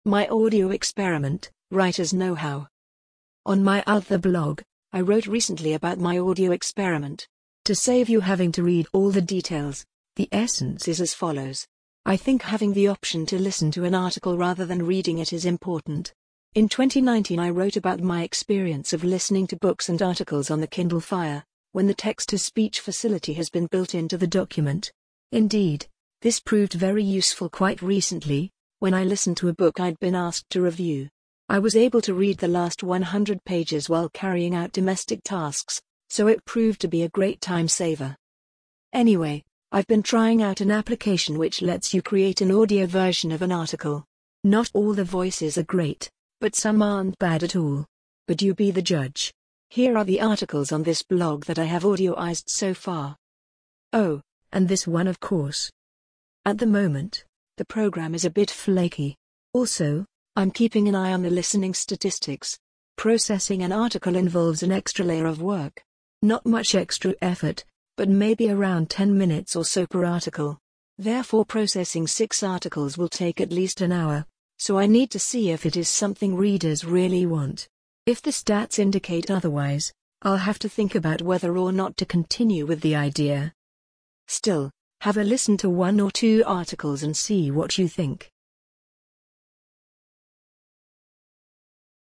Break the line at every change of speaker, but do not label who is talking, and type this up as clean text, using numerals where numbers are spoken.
My audio experiment, Writer's Know-How. On my other blog, I wrote recently about my audio experiment. To save you having to read all the details, the essence is as follows. I think having the option to listen to an article rather than reading it is important. In 2019 I wrote about my experience of listening to books and articles on the Kindle Fire, when the text-to-speech facility has been built into the document. Indeed, this proved very useful quite recently, when I listened to a book I'd been asked to review. I was able to read the last 100 pages while carrying out domestic tasks, so it proved to be a great time saver. Anyway, I've been trying out an application which lets you create an audio version of an article. Not all the voices are great, but some aren't bad at all. But you be the judge. Here are the articles on this blog that I have audioized so far. Oh, and this one of course. At the moment, the program is a bit flaky. Also, I'm keeping an eye on the listening statistics. Processing an article involves an extra layer of work. Not much extra effort, but maybe around 10 minutes or so per article. Therefore processing 6 articles will take at least an hour. So I need to see if it is something readers really want. If the stats indicate otherwise, I'll have to think about whether or not to continue with the idea. Still, have a listen to 1 or 2 articles and see what you think.